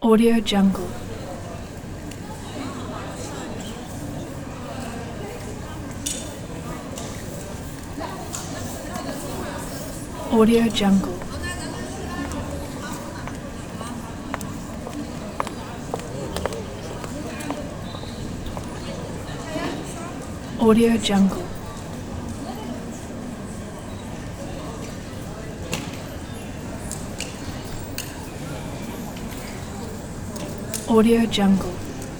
Audio Jungle. Audio Jungle. Audio Jungle. Audio Jungle.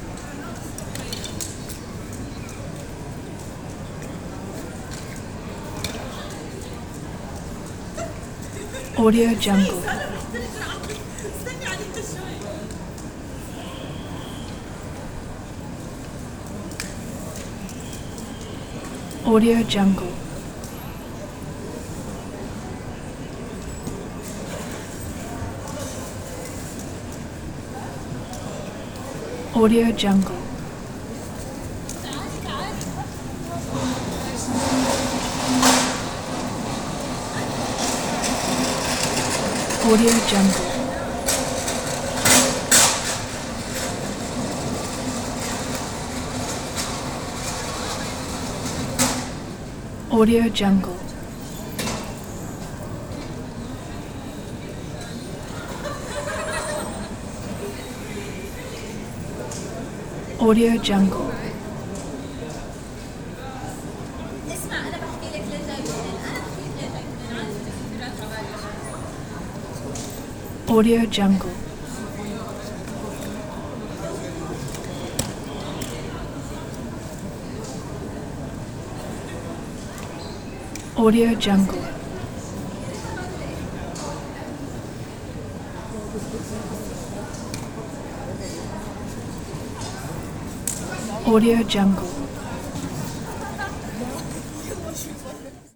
Audio Jungle. Audio Jungle. Audio Jungle. Audio Jungle. Audio Jungle. Audio Jungle. اسمع انا بحكي لك للجايين انا بحكي لك Audio Jungle. Audio Jungle. Audio Jungle.